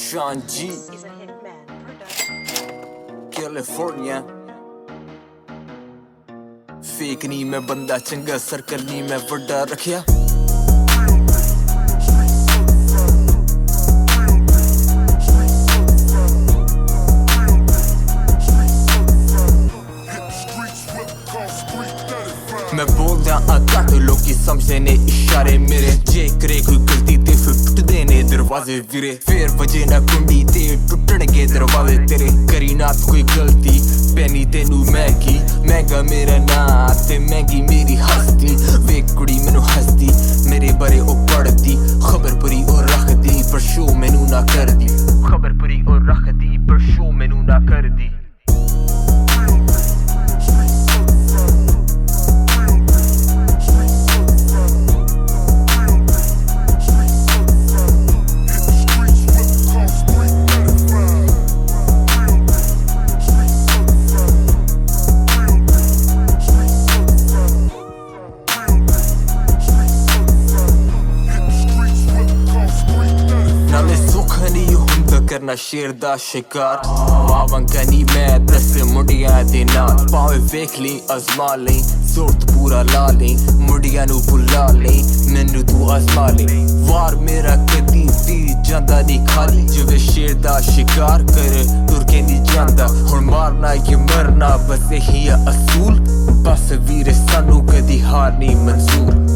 Sean G, California. Fake नहीं मैं बंदा चंगा सर्कल नहीं मैं वड्डा रखिया मैं बोलदा घट लोकी समझदे ने इशारे मेरे जे करे कोई गलती ते फिर टुटदे ने दरवाजे वीरे फिर वजे ना कुंडी ते टुटणगे दरवाजे तेरे करी ना कोई गलती पैनी तेनू मैगी महंगा मेरा नाम ते महंगी मेरी हस्ती वे कुड़ी मैनू हसदी मेरे बारे ओ पढ़दी खबर पूरी ओ रखदी पर शो मैनू ना करदी खबर पूरी ओ रखदी पर शो मैनू ना करदी करना शेर दा शिकार वावंगा नी मैं 10 मुंडियां दे नाल भावे वेख ली अजमा ली जोरत पूरा ला ली मुंडियां नू बुला ली मैनू तू आजमा ली वार मेरा कदी भी जांदा नी खाली जिवे शेर दा शिकार कर तुर के नी जांदा हुण मारना ये मरना बस यही असूल बस वीर सानू कदी हार नी मंजूर